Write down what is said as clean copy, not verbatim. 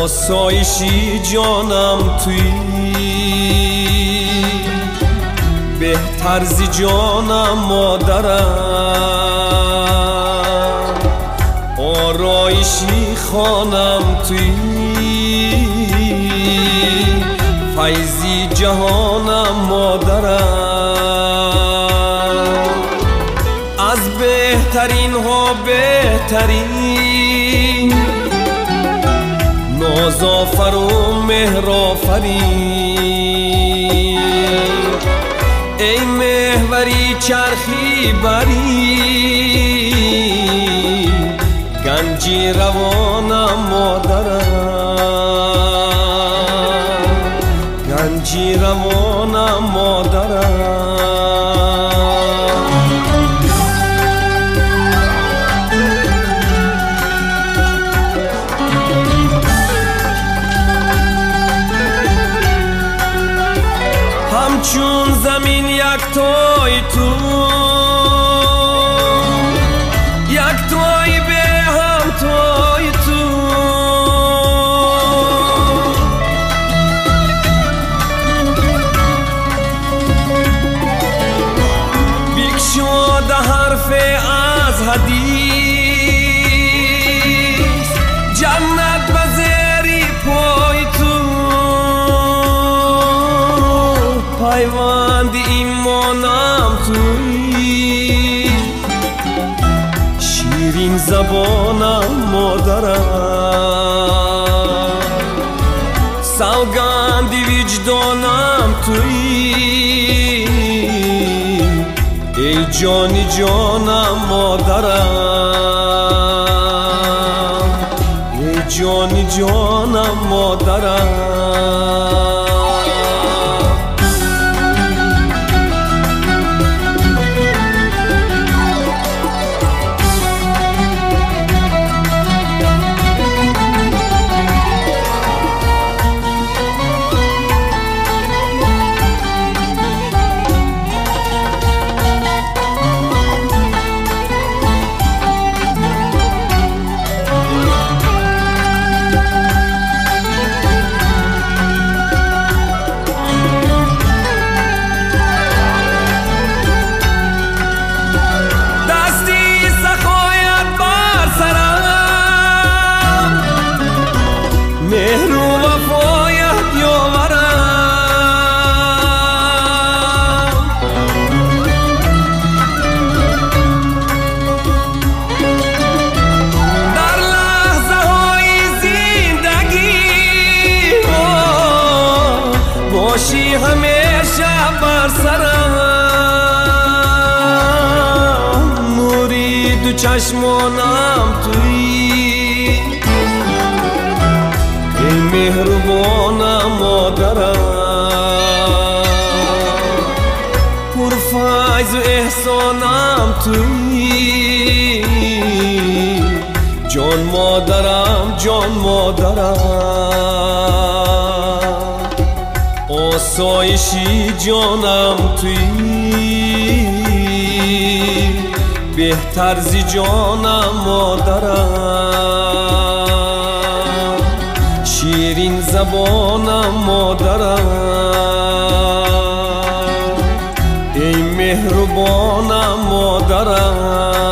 آسایشی جانم تویی، بهتر زی جانم مادرم، آرایشی خانم تویی، فیضی جهانم مادرم، از بهترین ها بهترین، نازآفر و مهرآفرین، ای محوری چرخی بری، گنجی روانم مادرم، گنجی روانم مادرم. همچون زمین یک توی تو، یک توی به هم توی تو، بیکشاده حرف از حدیث، جنت بزری پای تو، پیوند ایمانم تویی، شیرین زبانم مادرم، سوگندی وجدانم تویی، ای جانی جانم مادرم، ای جانی جانم مادرم. مهر و وفایت یاورم، در لحظه های زندگی باشی همیشه بر سرم، نوری دو چشمانم تویی، ای مهربانم مادرم، پرفیض و احسانم تویی، جان مادرم جان مادرم، آسایشی جانم تویی، بهتر زی جانم مادرم، شیرین زبانم مادرم، ای مهربانم مادرم.